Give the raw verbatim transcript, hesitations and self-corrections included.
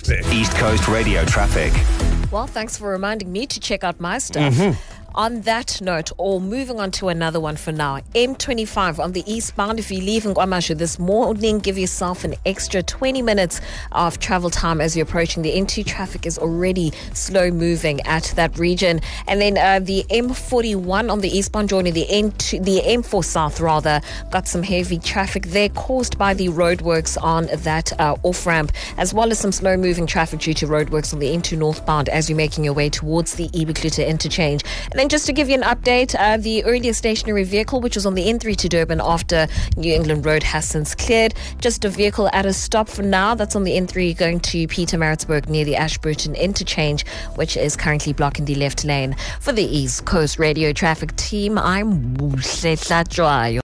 East Coast Radio traffic. Well, thanks for reminding me to check out my stuff. Mm-hmm. On that note, or moving on to another one for now, M twenty-five on the eastbound. If you leave in KwaMashu this morning, give yourself an extra twenty minutes of travel time as you're approaching. The N two traffic is already slow moving at that region. And then uh, the M forty-one on the eastbound joining the N two, the M four South rather, got some heavy traffic there caused by the roadworks on that uh, off-ramp, as well as some slow moving traffic due to roadworks on the N two northbound as you're making your way towards the Ibikluta interchange. And then just to give you an update, uh, the earlier stationary vehicle, which was on the N three to Durban after New England Road, has since cleared. Just a vehicle at a stop for now. That's on the N three going to Pietermaritzburg near the Ashburton interchange, which is currently blocking the left lane. For the East Coast Radio traffic team, I'm Buhle Hlatshwayo.